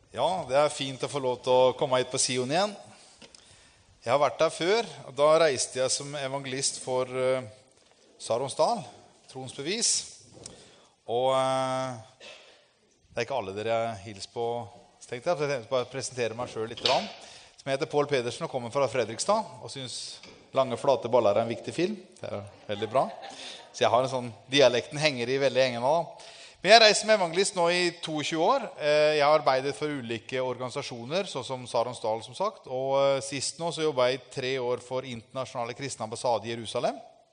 Ja, det fint å få lov til å komme hit på Sion igjen. Jeg har vært der før, og da reiste jeg som evangelist for Saronsdal, Troens bevis. Og det ikke alle dere jeg hilser på, tenkte jeg. Så jeg tenkte bare presentere meg selv litt. Som jeg heter Paul Pedersen og kommer fra Fredrikstad, og synes Lange flate baller en viktig film. Det veldig bra. Så jeg har en sånn, dialekten henger i veldig engen da. Men jeg reiser med evangelist nå i 22 år. Jeg har arbeidet for ulike organisasjoner, sånn som Saronsdal som sagt. Og sist nå så jobbet jeg i 3 år for Internasjonale Kristne Ambassade i Jerusalem.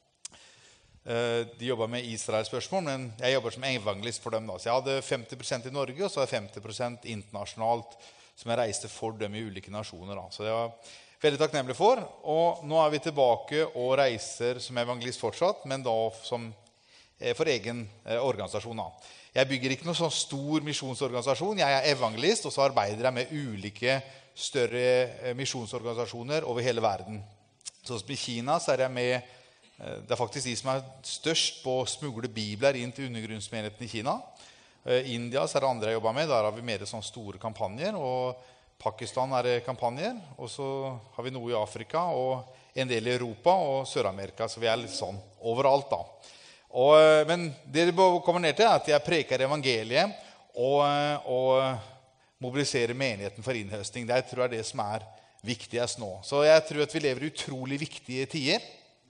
De jobber med Israels spørsmål, men jeg jobber som evangelist for dem da. Så jeg hadde 50% i Norge, og så 50% internasjonalt, som jeg reiste for dem i ulike nasjoner da. Så det var veldig takknemlig for. Og nå vi tilbake og reiser som evangelist fortsatt, men da som for egen organisasjon da. Jeg bygger ikke noen sånn stor misjonsorganisasjon. Jeg evangelist, og så arbeider jeg med ulike større misjonsorganisasjoner over hele verden. Så i Kina så jeg med, det faktisk de som størst på å smugle bibler inn til undergrunnsmenigheten i Kina. India så det andre jeg jobber med, der har vi mer sånne store kampanjer, og Pakistan det kampanjer, og så har vi noe i Afrika, og en del i Europa og Sør-Amerika, så vi litt sånn overalt da. Men det kommer ned til at jeg preker evangeliet og mobiliserer menigheten for innhøsting. Det tror jeg det som viktigst nå. Så jeg tror at vi lever i utrolig viktige tider.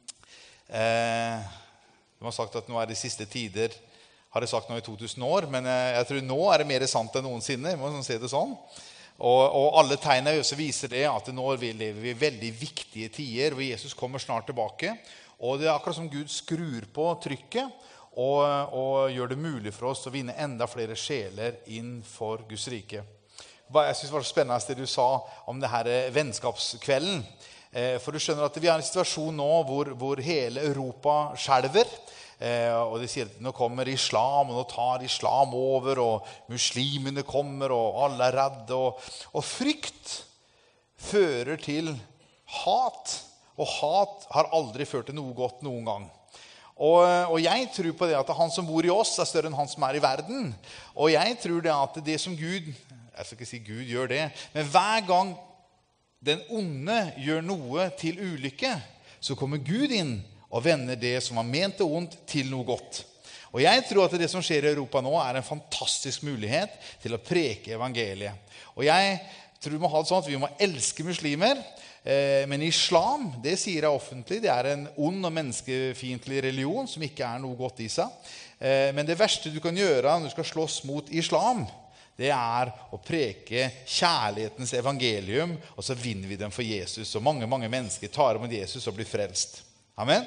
De har sagt at nå de siste tider, har jeg sagt nå i 2000 år, men jeg tror nå det mer sant enn noensinne, jeg må se det sånn. Og alle tegnene også viser det at nå lever vi i veldig viktige tider, hvor Jesus kommer snart tilbake. Og det akkurat som Gud skrur på trykket og gjør det mulig for oss å vinne enda flere sjeler inn for Guds rike. Jeg synes det var så spennende det du sa om det her vennskapskvelden. For du skjønner at vi har en situasjon nå hvor hele Europa skjelver. Og de sier at nå kommer islam, og nå tar islam over, og muslimene kommer, og alle redde. Og frykt fører til hat. Og hat har aldri ført til noe godt noen gang. Og jeg tror på det at han som bor i oss større enn han som i verden. Og jeg tror det at det som Gud, jeg skal ikke si Gud gjør det, men hver gang den onde gjør noe til ulykke, så kommer Gud inn og vender det som var ment og ondt til noe godt. Og jeg tror at det som skjer i Europa nå en fantastisk mulighet til å preke evangeliet. Og jeg tror vi må ha det sånn at vi må elske muslimer, men islam, det sier jeg offentlig, det en ond og menneskefiendtlig religion som ikke noe godt i seg. Men det verste du kan gjøre når du skal slåss mot islam, det å preke kjærlighetens evangelium, og så vinner vi dem for Jesus. Og mange mennesker tar imot Jesus og blir frelst. Amen.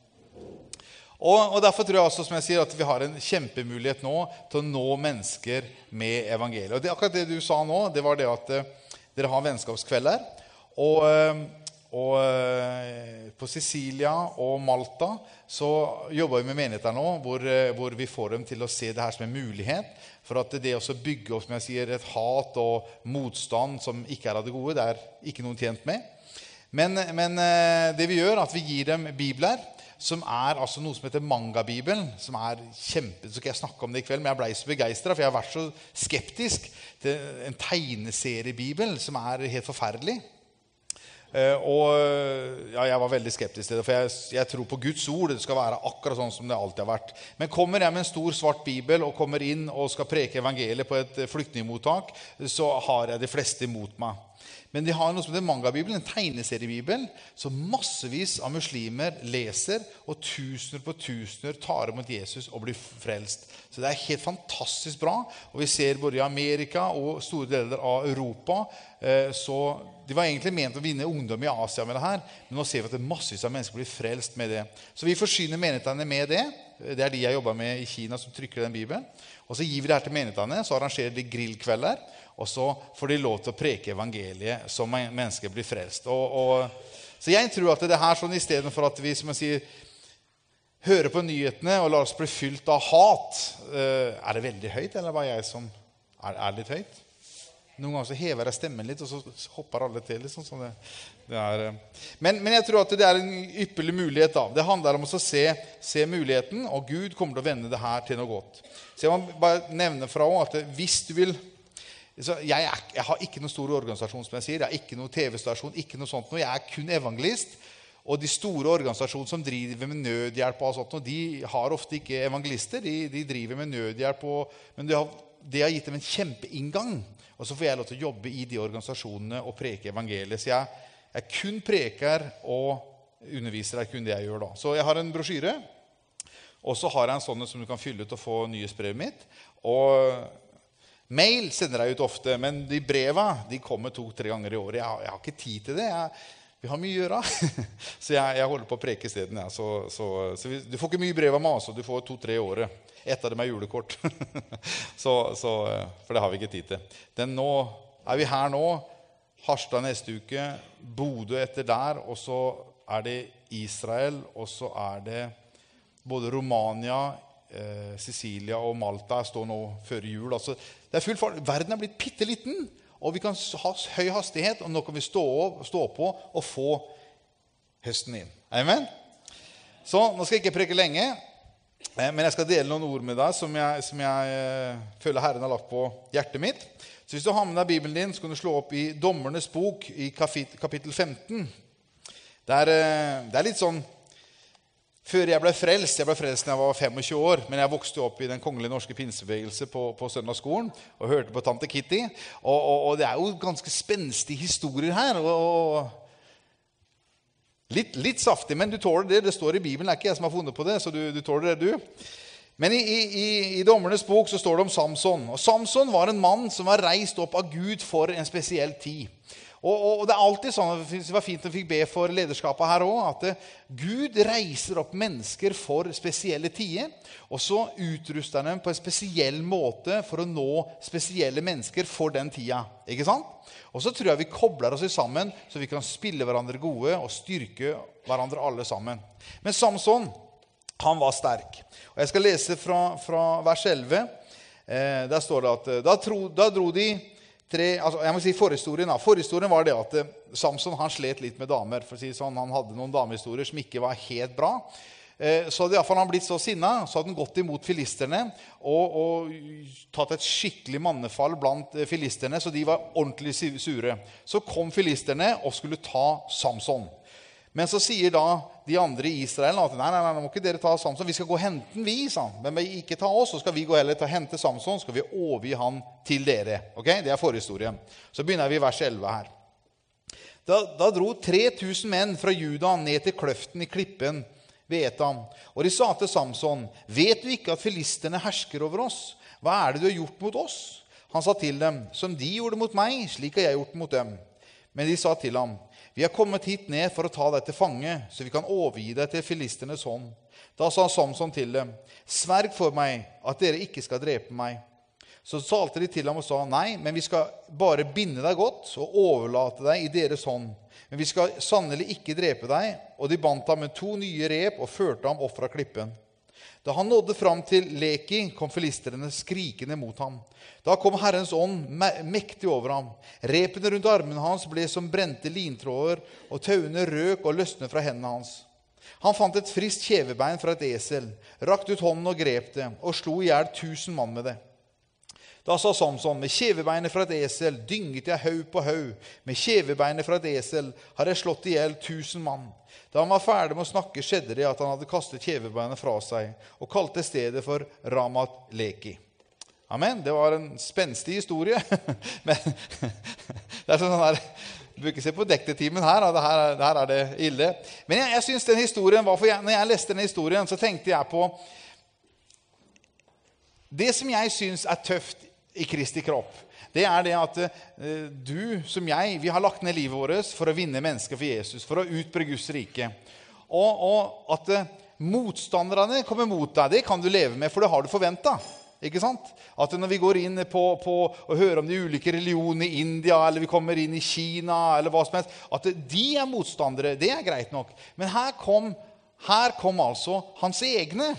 Og derfor tror jeg også, som jeg sier, at vi har en kjempemulighet nå til å nå mennesker med evangeliet. Og det akkurat det du sa nå, det var det at dere har vennskapskvelder, og på Sicilia og Malta så jobber vi med menigheter nå, hvor vi får dem til å se det her som en mulighet, for at det også bygger opp, som jeg sier, et hat og motstand som ikke av det gode, det ikke noen tjent med. Men det vi gjør, at vi gir dem bibler, som altså noe som heter Manga-bibelen, som kjempe, så skal jeg snakke om det i kveld, men jeg ble så begeistret, for jeg har vært så skeptisk til en tegneseriebibel som helt forferdelig. Jeg var veldig skeptisk til det, for jeg tror på Guds ord, det skal være akkurat sånn som det alltid har vært. Men kommer jeg med en stor svart bibel og kommer inn og skal preke evangeliet på et flyktningmottak, så har jeg de fleste imot meg. Men de har noe som heter Manga-bibelen, en tegneseriebibel, som massevis av muslimer leser, og tusener på tusener tar imot Jesus og blir frelst. Så det helt fantastisk bra, og vi ser både i Amerika og store deler av Europa, så de var egentlig ment å vinne ungdom i Asia med det her, men nå ser vi at det massevis av mennesker blir frelst med det. Så vi forsyner menighetene med det. Det de jeg jobber med i Kina som trykker den bibelen. Og så gir vi det her til menighetene, så arrangerer de grillkvelder, og så får de lov til å preke evangeliet som mennesker blir frelst. Så jeg tror at det her sånn, i stedet for at vi, som jeg sier, hører på nyhetene og lar oss bli fylt av hat, det veldig høyt, eller var jeg som litt høyt? Noen ganger så hever jeg stemmen litt, og så hopper alle til. Liksom, så men jeg tror at det en ypperlig mulighet. Da. Det handler om å se muligheten, og Gud kommer til å vende det her til noe godt. Så jeg må bare nevne fra at hvis du vil Så jeg har ikke noen stor organisasjon, som jeg sier. Jeg har ikke noen TV-stasjon, ikke noe sånt. Jeg er kun evangelist. Og de store organisasjoner som driver med nødhjelp og sånt, de har ofte ikke evangelister. De driver med nødhjelp, men det har gitt dem en kjempeinngang. Og så får jeg lov til å jobbe i de organisasjonene og preke evangeliet. Så jeg kun preker og underviser, det er kun det jeg gjør da. Så jeg har en brosjyre, og så har jeg en sånn som du kan fylle ut og få nyhetsbrevet mitt. Og mail sender jeg ut ofte, men de brevene, de kommer 2-3 ganger i året. Jeg har ikke tid til det. Vi har mye å gjøre. Så jeg holder på å preke i stedet. Ja. Så du får ikke mye brev av meg, så du får 2-3 i året. Et av dem er julekort. For det har vi ikke tid til. Nå er vi her nå, Harstad neste uke, Bodø etter der, og så er det Israel, og så er det både Romania, Sicilia og Malta står nå før jul. Altså, det er full fart. Verden er blitt pitteliten, og vi kan ha høy hastighet, og nå kan vi stå på og få høsten inn. Amen? Så nå skal jeg ikke preke lenge, men jeg skal dele noen ord med deg som jeg føler Herren har lagt på hjertet mitt. Så hvis du har med deg Bibelen din, så kan du slå opp i Dommernes bok i kapittel 15. Det er litt sånn, før jeg ble frelst når jeg var 25 år, men jeg vokste opp i den kongelige norske pinsebevegelse på søndagsskolen, og hørte på tante Kitty, og det er jo ganske spenstige historier her, og litt saftig, men du tåler det. Det står i Bibelen, det er ikke jeg som har funnet på det, så du tåler det du. Men i Dommernes bok så står det om Samson, og Samson var en mann som var reist opp av Gud for en spesiell tid. Og det er alltid sånn, det var fint å fikk be for lederskapet her også, at Gud reiser opp mennesker for spesielle tider, og så utruster dem på en spesiell måte for å nå spesielle mennesker for den tida. Ikke sant? Og så tror jeg vi kobler oss sammen, så vi kan spille hverandre gode og styrke hverandre alle sammen. Men Samson, han var sterk. Og jeg skal lese fra vers 11. Der står det at da dro de jeg må si forhistorien. Forhistorien var det at Samson han slet litt med damer. For å si sånn, han hadde noen damehistorier som ikke var helt bra. Så hadde i hvert fall han blitt så sinnet, så hadde han gått imot filisterne og tatt et skikkelig mannefall blant filisterne, så de var ordentlig sure. Så kom filisterne og skulle ta Samson. Men så sier da de andre i Israel at nei, nå må ikke dere ta Samson, vi skal gå og hente den vi, sa han. Men ikke ta oss, så skal vi gå heller til å hente Samson, så skal vi overgi han til dere. Ok, det er forhistorien. Så begynner vi i vers 11 her. Da dro 3000 menn fra Juda ned til kløften i klippen ved Etam, og de sa til Samson, vet du ikke at filisterne hersker over oss? Hva er det du har gjort mot oss? Han sa til dem, som de gjorde mot meg, slik har jeg gjort mot dem. Men de sa til ham, vi har kommet hit ned for å ta deg til fange, så vi kan overgi deg til filisternes hånd. Da sa Samson til dem, sverg for meg at dere ikke skal drepe meg. Så talte de til ham og sa, nei, men vi skal bare binde deg godt og overlate deg i deres hånd. Men vi skal sannelig ikke drepe deg. Og de bandt ham med 2 nye rep og førte ham opp fra klippen. Da han nådde fram til Leki, kom filisterne skrikende mot ham. Da kom Herrens ånd mektig over ham. Repene rundt armen hans ble som brente lintråder, og tauene røk og løsnet fra hendene hans. Han fant et friskt kjevebein fra et esel, rakt ut hånden og grep det, og slo ihjel 1000 mann med det. Da sa Samson, med kjevebeinet fra et esel dynget jeg haug på haug. Med kjevebeinet fra et esel har jeg slått ihjel 1000 mann. Da han var ferdig med å snakke, skjedde det at han hadde kastet kjevebeinet fra seg, og kalte stedet for Ramat Leki. Amen, det var en spenstig historie. Men det er sånn der, du bør ikke se på dektetimen her, her er det ille. Men jeg synes den historien var, for når jeg leste den historien, så tenkte jeg på det som jeg synes er tøft i Kristi kropp. Det er det at du som jeg, vi har lagt ned livet vårt for å vinne mennesker for Jesus, for å utbre Guds rike. Og at motstanderne kommer mot deg, det kan du leve med, for det har du forventet. Ikke sant? At når vi går inn på og hører om de ulike religionene i India, eller vi kommer inn i Kina, eller hva som helst, at de er motstandere, det er greit nok. Men her kom altså hans egne,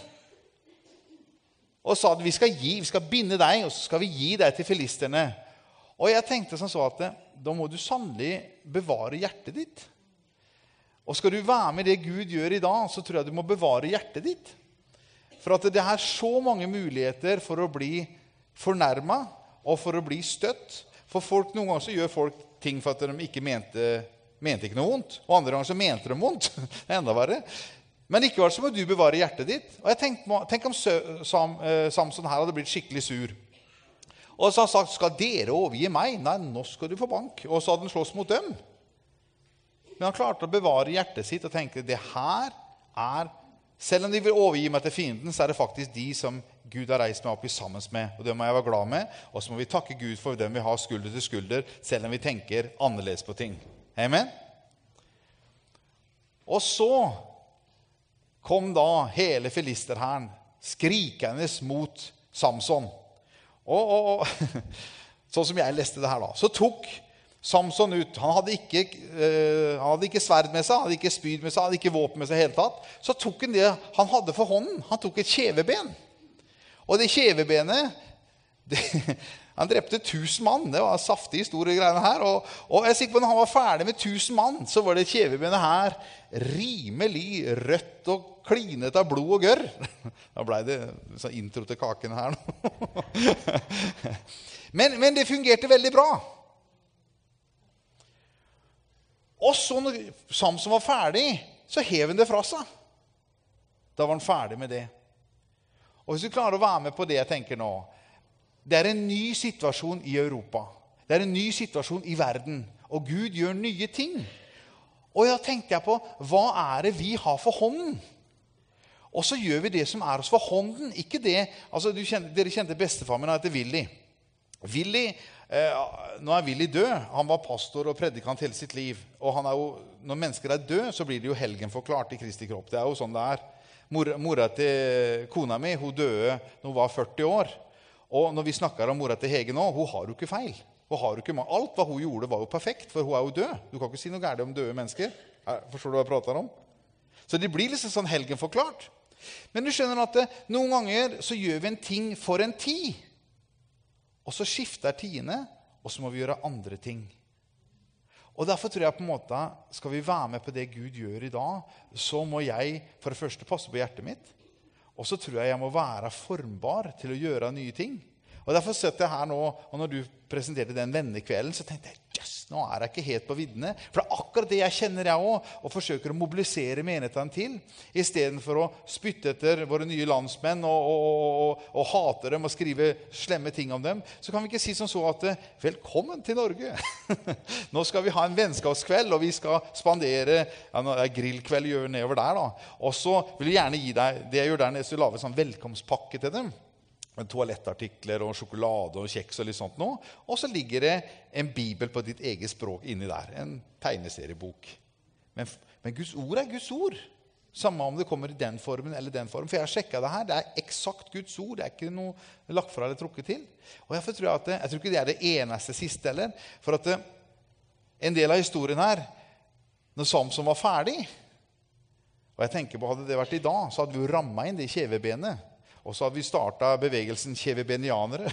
og sa at vi skal binde deg, og så skal vi gi deg til filisterne. Og jeg tenkte sånn så at da må du sannelig bevare hjertet ditt. Og skal du være med det Gud gjør i dag, så tror jeg du må bevare hjertet ditt. For at det er så mange muligheter for å bli fornærmet, og for å bli støtt. For folk, noen ganger så gjør folk ting for at de ikke mente ikke noe vondt, og andre ganger så mente de vondt. Det er enda verre. Men ikke så må du bevare hjertet ditt. Og jeg tenk om Samson her hadde blitt skikkelig sur. Og så har han sagt, skal dere overgi meg? Nei, nå skal du få bank. Og så hadde han slåss mot dem. Men han klarte å bevare hjertet sitt og tenke, det her er, selv om de vil overgi meg til fienden, så er det faktisk de som Gud har reist meg opp i sammen med. Og det må jeg være glad med. Og så må vi takke Gud for dem vi har skulder til skulder, selv om vi tenker annerledes på ting. Amen? Og så kom da hele filisterhæren skrikende mot Samson. Og sånn som jeg leste det her da, så tok Samson ut. Han hadde ikke sverd med seg, hadde ikke spyd med seg, hadde ikke våpen med seg helt tatt. Så tok han det han hadde for hånden. Han tok et kjeveben. Og det kjevebenet, han drepte 1000 mann. Det var saftige store greiene her. Og jeg er sikker på når han var ferdig med 1000 mann, så var det kjevebenet her rimelig rødt og klinet av blod og gørr. Da ble det sånn intro til kaken her nå. Men det fungerte veldig bra. Og så når Samson var ferdig, så hev han det fra seg. Da var han ferdig med det. Og hvis du klarer å være med på det jeg tenker nå, det er en ny situasjon i Europa. Det er en ny situasjon i verden. Og Gud gjør nye ting. Og da tenkte jeg på, hva er det vi har for hånden? Og så gjør vi det som er oss for hånden. Ikke det, altså dere kjente bestefar min, han heter Willy. Nå er Willy død. Han var pastor og predikant hele sitt liv. Og han er jo, når mennesker er død, så blir det jo helgen forklart i Kristi kropp. Det er jo sånn det er. Mora til kona mi, hun døde når hun var 40 år. Og når vi snakker om mora til Hege nå, hun har jo ikke feil. Alt hva hun gjorde var jo perfekt, for hun er jo død. Du kan ikke si noe gærent om døde mennesker. Forstår du hva jeg prater om? Så det blir liksom sånn helgen forklart. Men du skjønner at noen ganger så gjør vi en ting for en tid. Og så skifter tidene, og så må vi gjøre andre ting. Og derfor tror jeg på en måte, skal vi være med på det Gud gjør i dag, så må jeg for det første passe på hjertet mitt, og så tror jeg må være formbar til å gjøre nye ting. Og derfor sitter jeg her nå, og når du presenterte den vennekvelden, så tenkte jeg, yes, nå er jeg ikke helt på viddene. For det er akkurat det jeg kjenner jeg også, og forsøker å mobilisere menighetene til, i stedet for å spytte etter våre nye landsmenn, og hate dem, og skrive slemme ting om dem. Så kan vi ikke si som så at, velkommen til Norge. Nå skal vi ha en vennskapskveld, og vi skal spandere, ja, nå er grillkveld gjør nedover der da. Og så vil jeg gjerne gi deg, det jeg gjør der nede, så lager en sånn velkomstpakke til dem. Med toalettartikler og sjokolade og kjeks og litt sånt nå. Og så ligger det en bibel på ditt eget språk inni der. En tegneseriebok. Men Guds ord er Guds ord. Samme om det kommer i den formen eller den formen. For jeg har sjekket det her. Det er eksakt Guds ord. Det er ikke noe lagt fra eller trukket til. Og jeg tror ikke det er det eneste siste heller. For at en del av historien her, når Samson var ferdig, og jeg tenker på, hadde det vært i dag, så hadde vi jo rammet inn det i kjevebenet. Og så hadde vi startet bevegelsen kjevebenianere.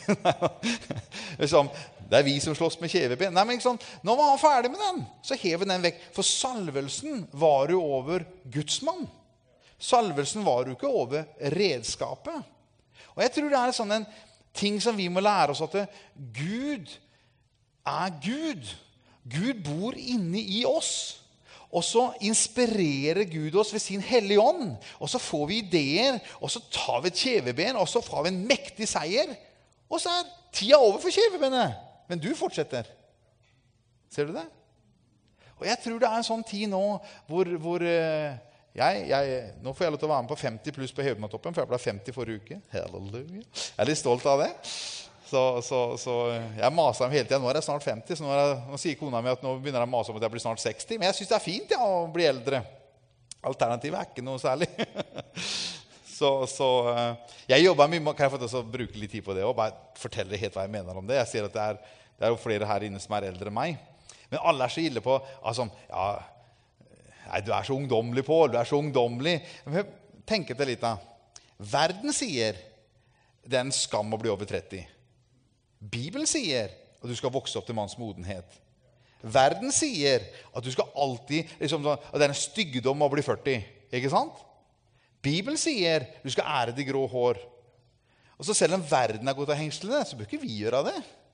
Det er vi som slåss med kjeveben. Nei, men ikke sånn, nå var han ferdig med den. Så hever den vekk. For salvelsen var jo over Guds mann. Salvelsen var jo ikke over redskapet. Og jeg tror det er sånn en ting som vi må lære oss, at Gud er Gud. Gud bor inne i oss. Og så inspirerer Gud oss ved sin hellige ånd. Og så får vi ideer, og så tar vi et kjeveben, og så får vi en mektig seier. Og så er tida over for kjevebenet. Men du fortsetter. Ser du det? Og jeg tror det er en sånn tid nå, hvor nå får jeg lov til å være med på 50 pluss på Hevmatoppen, for jeg ble 50 forrige uke. Halleluja. Jeg er litt stolt av det. Så jeg maser dem hele tiden. Nå er jeg snart 50, så nå sier kona mi at nå begynner jeg å mase om at jeg blir snart 60. Men jeg synes det er fint å bli eldre. Alternativet er ikke noe særlig. så jeg jobber mye, kan jeg få til å bruke litt tid på det, og bare fortelle helt hva jeg mener om det. Jeg ser at det er jo flere her inne som er eldre enn meg. Men alle er så ille på, altså, ja, nei, du er så ungdomlig, Paul, du er så ungdomlig. Men tenk etter litt da. Verden sier, det er en skam å bli over 30. Bibelen sier at du skal vokse opp til manns modenhet. Verden sier at du skal alltid, liksom, at det er en styggdom å bli 40. Ikke sant? Bibelen sier at du skal ære de grå hår. Og så selv om verden er gått av hengslene, så bør ikke vi gjøre det.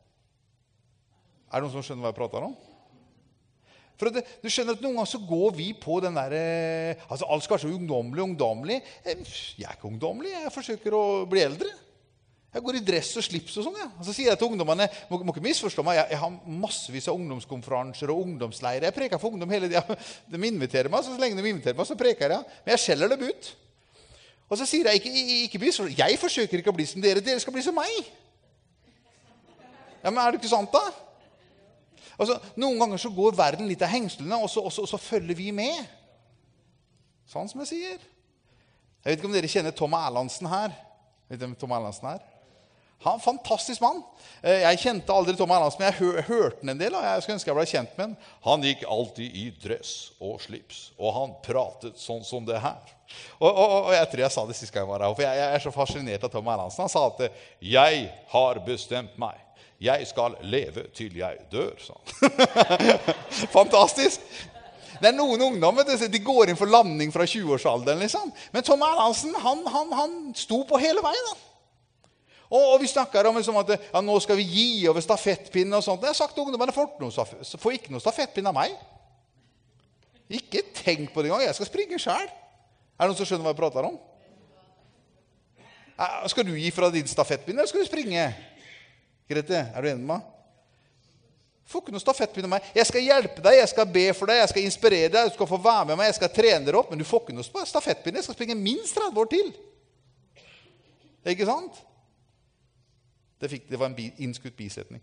det noen som skjønner hva jeg prater om? For at du skjønner at noen ganger så går vi på den der, altså alt skal være så ungdomlig. Jeg ikke ungdomlig, jeg forsøker å bli eldre. Jeg går i dress og slips og sånn, ja. Og så sier jeg til ungdommene, må ikke misforstå meg, jeg har massevis av ungdomskonferanser og ungdomsleirer. Jeg preker for ungdom hele tiden. De inviterer meg, så lenge de inviterer meg, så preker jeg. Men jeg skjeller dem ut. Og så sier jeg, ikke misforstå, jeg forsøker ikke å bli som dere skal bli som meg. Ja, men det ikke sant da? Altså, noen ganger så går verden litt av hengslene, og så følger vi med. Sånn som jeg sier. Jeg vet ikke om dere kjenner Tom Erlandsen her. Vet du hvem Tom Erlandsen er? Han er en fantastisk mann. Jeg kjente aldri Tom Erlandsen, men jeg hørte den en del, og jeg skulle ønske jeg ble kjent med han. Han gikk alltid i dress og slips, og han pratet sånn som det her. Og jeg tror jeg sa det siste gang jeg var her, for jeg er så fascinert av Tom Erlandsen. Han sa at jeg har bestemt meg. Jeg skal leve til jeg dør, sa han. Fantastisk! Det er noen ungdommer, de går inn for landing fra 20-årsalderen, liksom. Men Tom Erlandsen, han sto på hele veien, da. Og vi snakker om liksom at ja, nå skal vi gi over stafettpinnen og sånt. Jeg har sagt til ungdommene, får ikke noe stafettpinn av meg. Ikke tenk på det engang, jeg skal springe selv. Er det noen som skjønner hva jeg prater om? Skal du gi fra din stafettpinn, eller skal du springe? Grete, er du enig med meg? Får ikke noe stafettpinn av meg. Jeg skal hjelpe deg, jeg skal be for deg, jeg skal inspirere deg, du skal få være med meg, jeg skal trene deg opp, men du får ikke noe stafettpinn. Jeg skal springe minst 30 år til. Ikke sant? Det var en innskutt bisetning.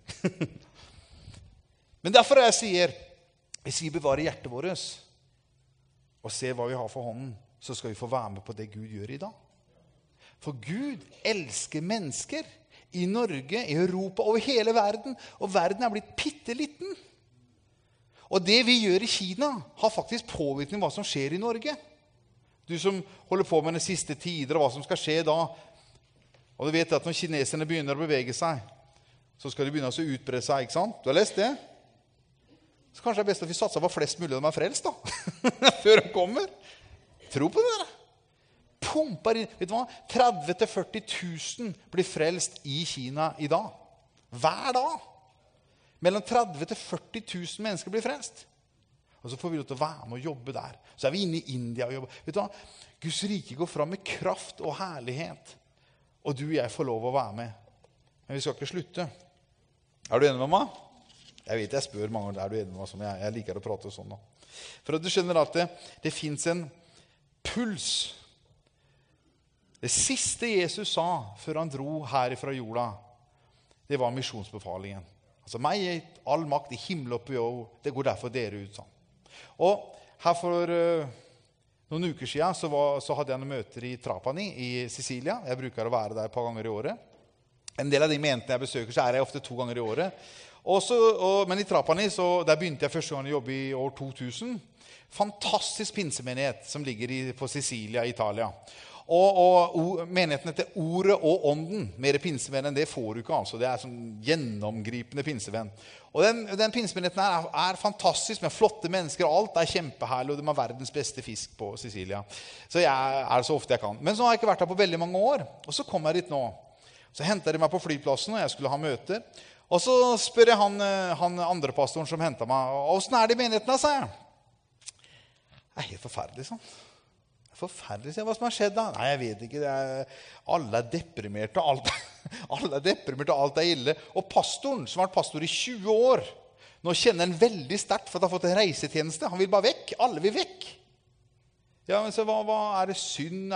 Men derfor jeg sier, hvis vi bevarer hjertet vårt og ser hva vi har for hånden, så skal vi få være med på det Gud gjør i dag. For Gud elsker mennesker i Norge, i Europa, over hele verden. Og verden er blitt pitteliten. Og det vi gjør i Kina har faktisk påvirkning hva som skjer i Norge. Du som holder på med den siste tider og hva som skal skje da. Og du vet at når kineserne begynner å bevege seg, så skal de begynne å utbre seg, ikke sant? Du har lest det? Så kanskje det er best at vi satser på flest mulig av dem er frelst da. Før de kommer. Tro på det der. Pumper inn, vet du hva? 30-40 000 blir frelst i Kina i dag. Hver dag. Mellom 30-40 000 mennesker blir frelst. Og så får vi lov til å være med og jobbe der. Så er vi inne i India og jobber. Vet du hva? Guds rike går fram med kraft og herlighet. Og du og jeg får lov å være med. Men vi skal ikke slutte. Er du enig med meg? Jeg vet jeg spør mange, er du enig med meg? Som jeg liker å prate sånn da. For at du skjønner at det finnes en puls. Det siste Jesus sa før han dro her fra jorda, det var misjonsbefalingen. Altså, meg er all makt i himmel og på jord, det går derfor dere ut, sa han. Og her for noen uker siden så hadde jeg noen møter i Trapani i Sicilia. Jeg bruker å være der et par ganger i året. En del av de menighetene jeg besøker, så er jeg ofte 2 ganger i året. Men i Trapani, der begynte jeg første gang å jobbe i år 2000. Fantastisk pinsemenighet som ligger på Sicilia, Italia. Og menigheten heter Ordet og Ånden. Mer pinsevenn enn det får du ikke, altså. Det er sånn gjennomgripende pinsevenn. Og den pinsemenigheten er fantastisk, med flotte mennesker. Alt er kjempeherlig, og de har verdens beste fisk på Sicilia. Så jeg er så ofte jeg kan. Men så har jeg ikke vært der på veldig mange år. Og så kom jeg dit nå. Så hentet de meg på flyplassen, og jeg skulle ha møter. Og så spør jeg han andre pastoren som hentet meg, «Hvordan er det i menigheten?» sa jeg. Det er helt forferdelig, sånn. Forferdelig, hva som har skjedd da? Nei, jeg vet ikke, alle er deprimerte, alle er deprimerte, alt er ille. Og pastoren, som har vært pastor i 20 år, nå kjenner han veldig sterkt for at han har fått en reisetjeneste. Han vil bare vekk, alle vil vekk. Ja, men så hva er det synd?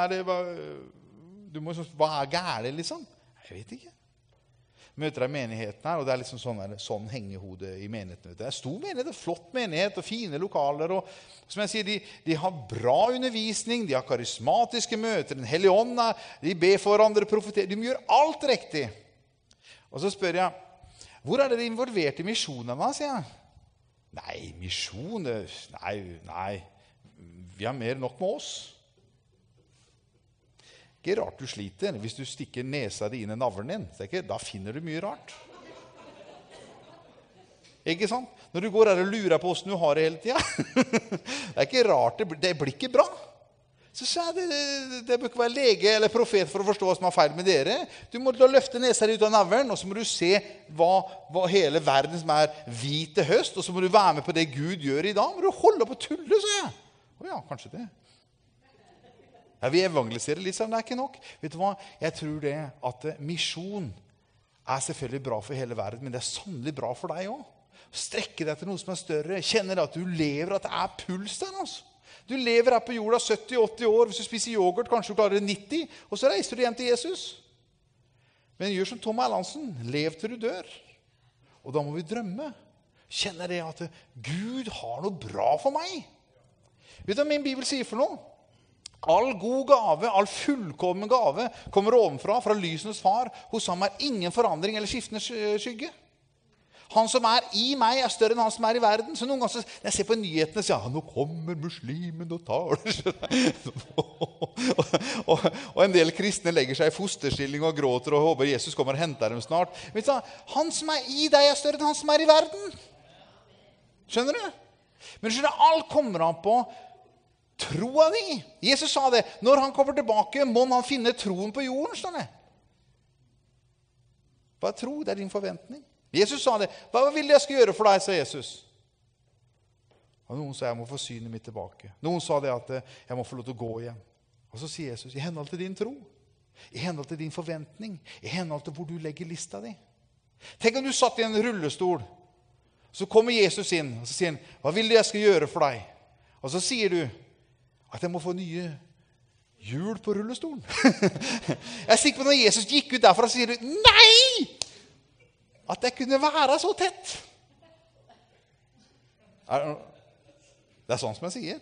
Hva er gærlig, liksom? Jeg vet ikke. Møter jeg menigheten her, og det er liksom sånn hengehode i menigheten. Det er stor menighet, flott menighet, og fine lokaler, og som jeg sier, de har bra undervisning, de har karismatiske møter, den hellige ånd, de ber for andre profeter, de gjør alt riktig. Og så spør jeg, hvor er dere involvert i misjonene, sier jeg. Nei, misjon, nei, vi har mer nok med oss. Det er ikke rart du sliter hvis du stikker nesa di inn i navlen din. Da finner du mye rart. Ikke sant? Når du går her og lurer på hvordan du har det hele tiden. Det er ikke rart, det blir ikke bra. Så sa jeg, det bør ikke være lege eller profet for å forstå hva som er feil med dere. Du må løfte nesa ut av navlen, og så må du se hva hele verden som er hvit til høst, og så må du være med på det Gud gjør i dag. Må du holde på å tulle, sa jeg. Ja, kanskje det. Ja, vi evangeliserer litt, så det er ikke nok. Vet du hva? Jeg tror det at misjon er selvfølgelig bra for hele verden, men det er sannelig bra for deg også. Strekke deg til noe som er større. Kjenner at du lever, at det er puls der. Altså. Du lever her på jorda 70-80 år. Hvis du spiser yoghurt, kanskje du klarer 90, og så reiser du hjem til Jesus. Men gjør som Tom Erlandsen. Lev til du dør. Og da må vi drømme. Kjenner det at Gud har noe bra for meg. Vet du hva min Bibel sier for noe? All god gave, all fullkommen gave kommer ovenfra, fra lysenes far. Hos ham er ingen forandring eller skiftende skygge. Han som er i meg er større enn han som er i verden. Så noen ganger når jeg ser på nyhetene, så nå kommer muslimen og tar det. og en del kristne legger seg i fosterstilling og gråter og håper Jesus kommer og henter dem snart. Vet du, han som er i deg er større enn han som er i verden. Skjønner du? Men skjønner, alt kommer an på troa di. Jesus sa det. Når han kommer tilbake, må han finne troen på jorden, står det. Hva er tro? Det er din forventning. Jesus sa det. Hva vil jeg skal gjøre for deg, sa Jesus. Og noen sa jeg må få synet mitt tilbake. Noen sa det at jeg må få lov til å gå igjen. Og så sier Jesus, i henhold til din tro, i henhold til din forventning, i henhold til hvor du legger lista di. Tenk om du satt i en rullestol, så kommer Jesus inn, og så sier han, hva vil jeg skal gjøre for deg? Og så sier du, at jeg må få nye hjul på rullestolen. Jeg er sikker på når Jesus gikk ut derfra, så sier du, nei! At jeg kunne være så tett. Det er sånn som jeg sier.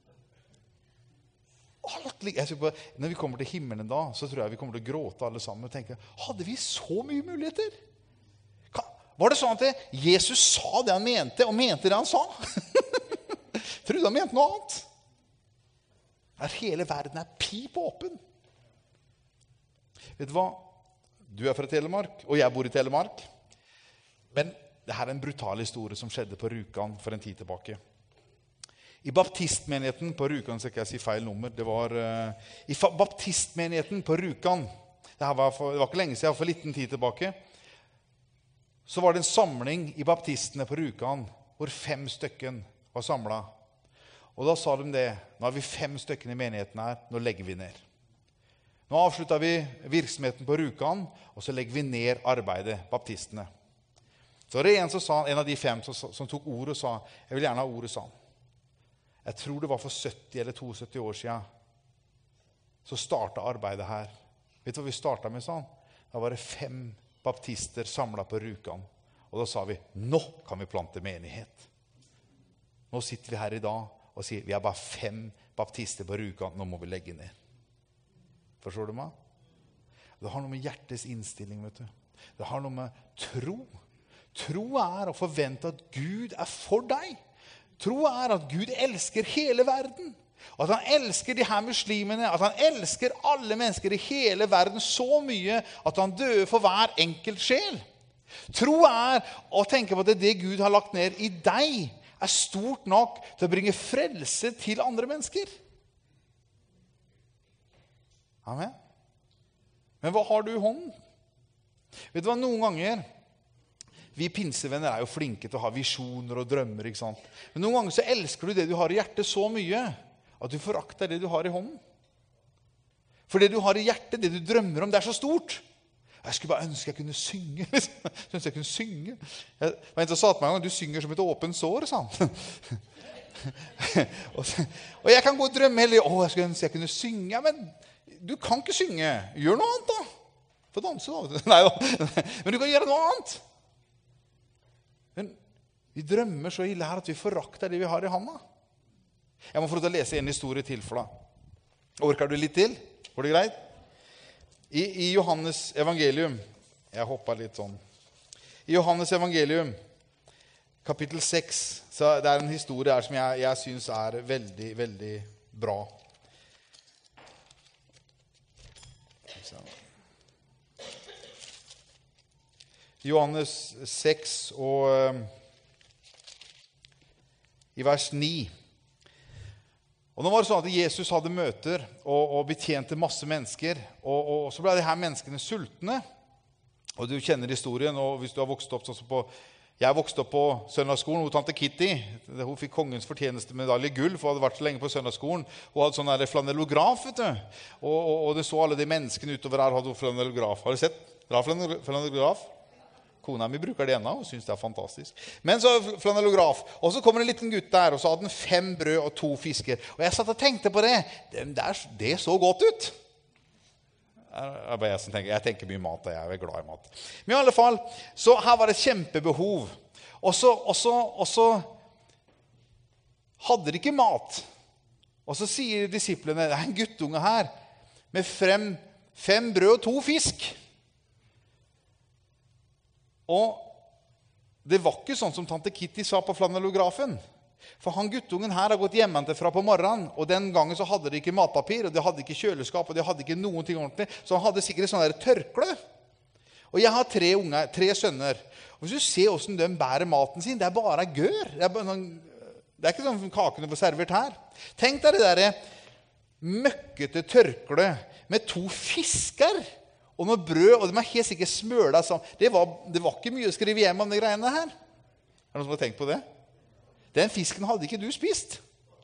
Når vi kommer til himmelen da, så tror jeg vi kommer til å gråte alle sammen og tenke, hadde vi så mye muligheter? Var det sånn at Jesus sa det han mente, og mente det han sa? Trodde han mente noe annet? Hele verden er pip åpen. Vet du hva? Du er fra Telemark, og jeg bor i Telemark. Men det her er en brutal historie som skjedde på Rjukan for en tid tilbake. I baptistmenigheten på Rjukan, så skal jeg si feil nummer, det var i baptistmenigheten på Rjukan, det var ikke lenge siden, for liten tid tilbake, så var det en samling i baptistene på Rjukan, hvor 5 stykken var samlet. Og da sa de det, nå har vi 5 stykker i menigheten her, nå legger vi ned. Nå avsluttet vi virksomheten på Rjukan, og så legger vi ned arbeidet, baptistene. Så det en som sa, en av de 5 som tok ordet og sa, jeg vil gjerne ha ordet, sa han. Jeg tror det var for 70 eller 72 år siden, så startet arbeidet her. Vet du hva vi startet med, sa han? Da var det 5 baptister samlet på Rjukan. Og da sa vi, nå kan vi plante menighet. Nå sitter vi her i dag og sier, vi er bare 5 baptister på Rjukan, nå må vi legge ned. Forstår du meg? Det har noe med hjertets innstilling, vet du. Det har noe med tro. Tro er å forvente at Gud er for deg. Tro er at Gud elsker hele verden. At han elsker de her muslimene. At han elsker alle mennesker i hele verden så mye at han dør for hver enkelt sjel. Tro er å tenke på at det Gud har lagt ned i deg er stort nok til å bringe frelse til andre mennesker. Amen. Men hva har du i hånden? Vet du hva, noen ganger vi pinsevenner er jo flinke til å ha visjoner og drømmer, ikke sant? Men noen ganger så elsker du det du har i hjertet så mye at du forakter det du har i hånden. For det du har i hjertet, det du drømmer om, det er så stort. Jeg skulle bare ønske jeg kunne synge. Jeg ønske jeg kunne synge. Det var en som sa til meg en gang, du synger som et åpent sår, sa han. Og jeg kan gå og drømme hele, jeg skulle ønske jeg kunne synge. Men du kan ikke synge. Gjør noe annet da. Få danse da. Nei, men du kan gjøre noe annet. Men vi drømmer så ille her at vi forakter det vi har i handa. Jeg må få lov til å lese en historie til for deg. Orker du litt til? Går det greit? I Johannes evangelium, jeg hoppet litt sånn. I Johannes evangelium, kapittel 6, så det er en historie her som jeg synes er veldig, veldig bra. Johannes 6 og... I vers 9. Og nå var det sånn at Jesus hadde møter og betjente masse mennesker, og så ble de her menneskene sultne. Og du kjenner historien, og hvis du har vokst opp sånn som på... Jeg vokste opp på søndagsskolen, hvor tante Kitty, hun fikk kongens fortjenestemedalje gull, for hun hadde vært så lenge på søndagsskolen. Hun hadde sånn der flanellograf, vet du. Og det så alle de menneskene utover her hadde hun flanellograf. Har du sett? Flanellograf? Kona mi bruker det ennå, og synes det fantastisk. Men så flanellograf. Og så kommer en liten gutt der, og så hadde han 5 brød og 2 fisker. Og jeg satt og tenkte på det. Det så godt ut. Jeg tenker mye mat, og jeg glad i mat. Men i alle fall, så her var det et kjempebehov. Og så hadde de ikke mat. Og så sier disiplene, det en guttunge her, med 5 brød og 2 fisk. Og det var ikke sånn som tante Kitty sa på flanellografen. For han guttungen her har gått hjemmefra på morgenen, og den gangen så hadde de ikke matpapir, og de hadde ikke kjøleskap, og de hadde ikke noen ting ordentlig, så han hadde sikkert sånn der tørkle. Og jeg har 3 sønner, og hvis du ser hvordan de bærer maten sin, det bare gør. Det er ikke sånn kakene får servert her. Tenk deg det der møkkete tørkle med 2 fisker, og noe brød, og de helt sikkert smølet sammen. Det var ikke mye å skrive hjem om de greiene her. Er det noen som har tenkt på det? Den fisken hadde ikke du spist.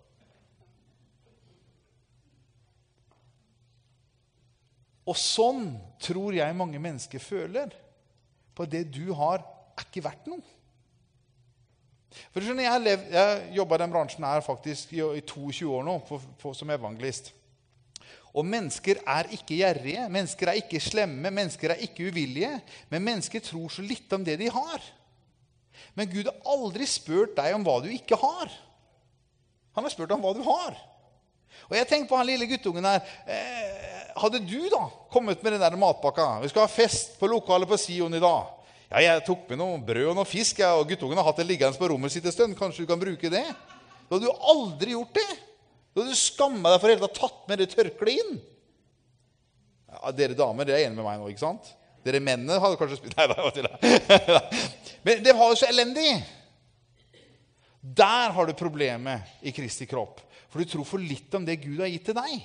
Og sånn tror jeg mange mennesker føler på det du har ikke vært noe. For skjønner, jeg jobbet i den bransjen her faktisk i 22 år nå som evangelist. Og mennesker ikke gjerrige, mennesker ikke slemme, mennesker ikke uvillige, men mennesker tror så litt om det de har. Men Gud har aldri spurt deg om hva du ikke har. Han har spurt om hva du har. Og jeg tenker på han lille guttungen her. Hadde du da kommet med den der matpakka? Vi skal ha fest på lokalet på Sion i dag. Ja, jeg tok med noe brød og noe fisk, og guttungen har hatt det liggende på rommet sitt en stund. Kanskje du kan bruke det? Da hadde du aldri gjort det. Da hadde du skammet deg for helt å ha tatt med det tørkle inn. Ja, dere damer, dere enige med meg nå, ikke sant? Dere mennene hadde kanskje spurt. Nei. Men det var jo så elendig. Der har du problemet i Kristi kropp. For du tror for litt om det Gud har gitt til deg.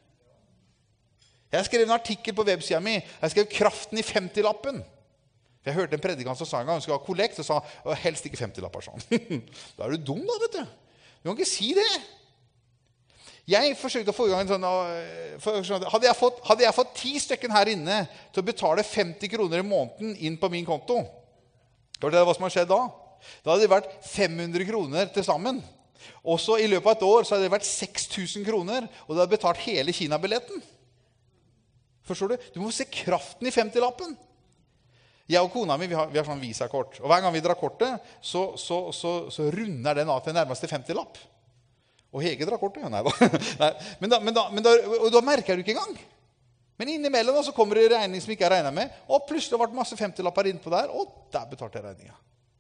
Jeg skrev en artikkel på websiden min. Jeg skrev kraften i 50-lappen. Jeg hørte en predikant som sa en gang, hun skulle ha kollekt, og sa, helst ikke 50-lapper sånn. Da er du dum da, vet du. Du kan ikke si det. Jeg forsøkte å få i gang en sånn, hadde jeg fått 10 stykken her inne til å betale 50 kroner i måneden inn på min konto, hva som har skjedd da? Da hadde det vært 500 kroner til sammen. Og så i løpet av et år så hadde det vært 6000 kroner, og det hadde betalt hele Kina-billetten. Forstår du? Du må se kraften i 50-lappen. Jeg og kona mi, vi har sånn visakort. Og hver gang vi drar kortet, så runder den av til nærmeste 50-lapp. Og Hege drar kortet. Nei da. Men da merker du ikke engang. Men innimellom så kommer det en regning som ikke er regnet med, og plutselig har det vært masse 50-lapper innpå der, og der betalte jeg regningen.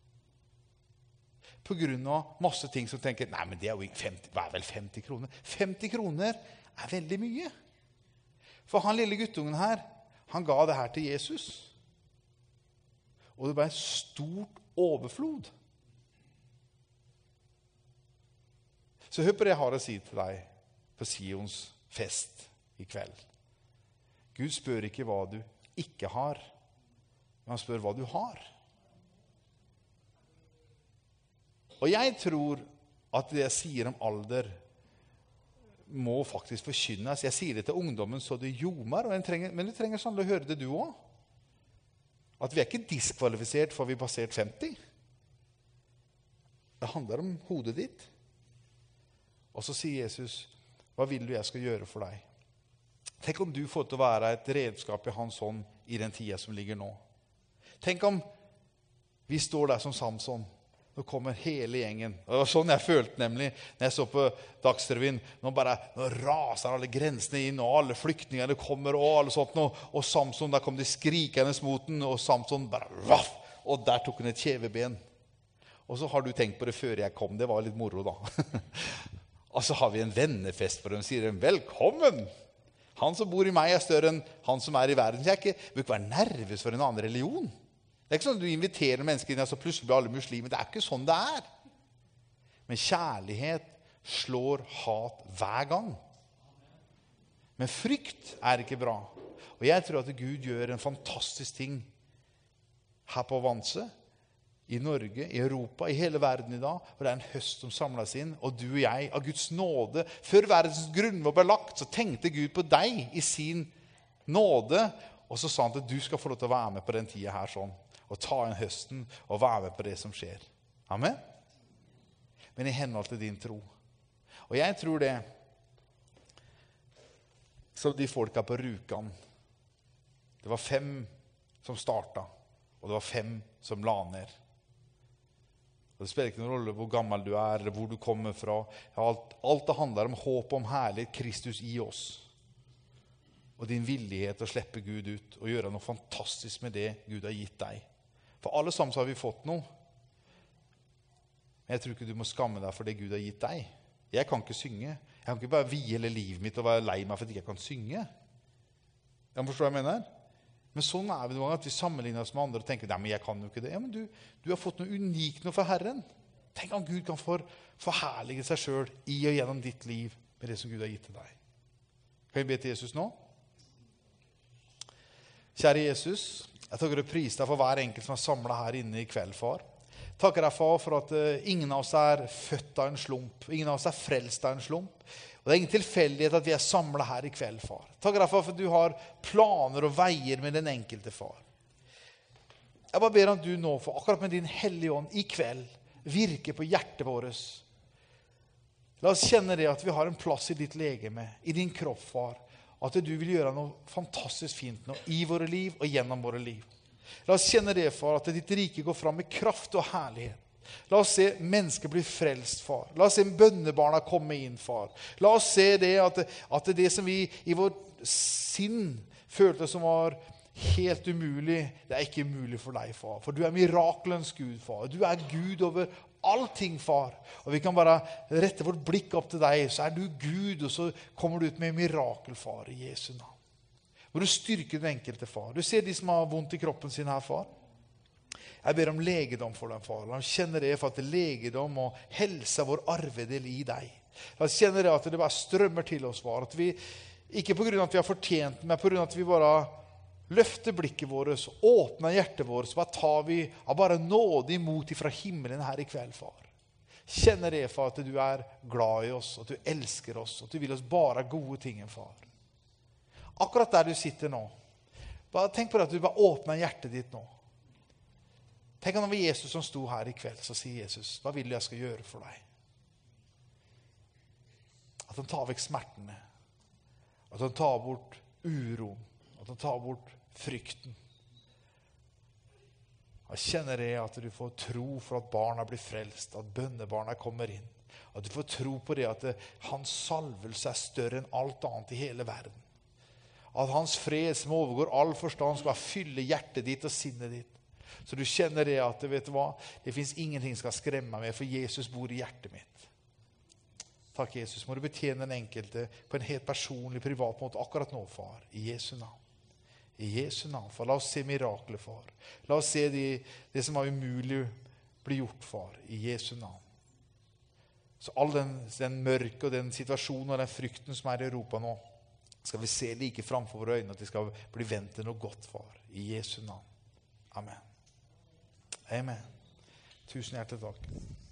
På grunn av masse ting som tenker, nei, men det er jo ikke 50, hva er vel 50 kroner? 50 kroner er veldig mye. For han lille guttungen her, han ga det her til Jesus. Og det ble en stort overflod. Så hør på det jeg har å si til deg på Sions fest i kveld. Gud spør ikke hva du ikke har, men han spør hva du har. Og jeg tror at det jeg sier om alder må faktisk forkynnes. Jeg sier det til ungdommen så det ljomer, men du trenger sannelig å høre det du også. At vi ikke diskvalifisert for vi passert 50. Det handler om hodet ditt. Og så sier Jesus, hva vil du jeg skal gjøre for deg? Tenk om du får til å være et redskap i hans hånd i den tiden som ligger nå. Tenk om vi står der som Samson. Nå kommer hele gjengen. Det var sånn jeg følte nemlig når jeg så på Dagsrevyen. Nå raser alle grensene inn, og alle flyktningene kommer, og alle sånt. Og Samson, der kom de skrikende mot den, og Samson bare vaff! Og der tok han et kjeveben. Og så har du tenkt på det før jeg kom. Det var litt moro da. Og så har vi en vennefest for dem, og sier dem, velkommen! Han som bor i meg er større enn han som er i verden. Jeg vil ikke være nervøs for en annen religion. Det er ikke sånn at du inviterer mennesker inn, og så plutselig blir alle muslimer. Det er ikke sånn det er. Men kjærlighet slår hat hver gang. Men frykt ikke bra. Og jeg tror at Gud gjør en fantastisk ting her på Vanse, i Norge, i Europa, i hele verden i dag. Og det en høst som samles inn, og du og jeg, av Guds nåde, før verdens grunnvoll ble lagt, så tenkte Gud på deg i sin nåde, og så sa han at du skal få lov til å være med på den tiden her sånn, og ta inn høsten, og være med på det som skjer. Amen? Men i henhold til din tro. Og jeg tror det, som de folka på Rjukan, det var 5 som startet, og det var 5 som la ned. Og det spiller ikke noen rolle hvor gammel du eller hvor du kommer fra. Alt det handler om håp om herlighet Kristus i oss. Og din villighet å slippe Gud ut og gjøre noe fantastisk med det Gud har gitt deg. For alle sammen så har vi fått noe. Men jeg tror ikke du må skamme deg for det Gud har gitt deg. Jeg kan ikke synge. Jeg kan ikke bare vie hele livet mitt og være lei meg for at jeg ikke kan synge. Jeg forstår hva jeg mener? Men sånn vi noen ganger at vi sammenligner oss med andre og tenker, nei, men jeg kan jo ikke det. Ja, men du har fått noe unikt noe for Herren. Tenk om Gud kan forherlige seg selv i og gjennom ditt liv med det som Gud har gitt til deg. Kan vi be til Jesus nå? Kjære Jesus, jeg takker deg pris deg for hver enkelt som er samlet her inne i kveld, far. Takker deg, far, for at ingen av oss født av en slump. Ingen av oss frelst av en slump. Og det ingen tilfeldighet at vi samlet her i kveld, far. Takker deg, far, for at du har planer og veier med den enkelte, far. Jeg bare ber om du nå, for akkurat med din hellige ånd i kveld, virker på hjertet vårt. La oss kjenne det at vi har en plass i ditt legeme, i din kropp, far. At du vil gjøre noe fantastisk fint nå i våre liv og gjennom våre liv. La oss kjenne det, far, at ditt rike går fram med kraft og herlighet. La oss se mennesker bli frelst, far. La oss se bønnebarna komme inn, far. La oss se det at det som vi i vår sinn følte som var helt umulig, det ikke umulig for deg, far. For du mirakelens Gud, far. Du Gud over allting, far. Og vi kan bare rette vårt blikk opp til deg, så du Gud, og så kommer du ut med mirakel, far, i Jesu navn. Hvor du styrker den enkelte, far. Du ser de som har vondt i kroppen sin her, far. Jeg ber om legedom for dem, far. La oss kjenne det for at legedom og helse vår arvedel i deg. La oss kjenne det at det bare strømmer til oss, far. At vi, ikke på grunn av at vi har fortjent, men på grunn av at vi bare løfter blikket vårt, åpner hjertet vårt, så bare tar vi av bare nåde imot fra himmelen her i kveld, far. Kjenner det, far, at du glad i oss, at du elsker oss, at du vil oss bare gode ting, far. Akkurat der du sitter nå, bare tenk på det at du bare åpner hjertet ditt nå. Tenk om det var Jesus som stod her i kveld, så sier Jesus, hva vil du jeg skal gjøre for deg? At han tar vekk smertene, at han tar bort uroen, at han tar bort frykten. Jeg kjenner det at du får tro for at barna blir frelst, at bønnebarna kommer inn. At du får tro på det at hans salvelse større enn alt annet i hele verden. At hans fred som overgår all forstand skal fylle hjertet ditt og sinnet ditt. Så du kjenner det at, vet du hva, det finnes ingenting som skal skremme meg, for Jesus bor i hjertet mitt. Takk, Jesus. Må du betjene den enkelte på en helt personlig, privat måte akkurat nå, far. I Jesu navn. I Jesu navn, far. La oss se mirakler, far. La oss se det som var umulig bli gjort, far. I Jesu navn. Så all den mørke og den situasjonen og den frykten som i Europa nå, skal vi se like framfor våre øyne at det skal bli vendt til noe godt, far. I Jesu navn. Amen. Amen. Tusen hjertelig takk.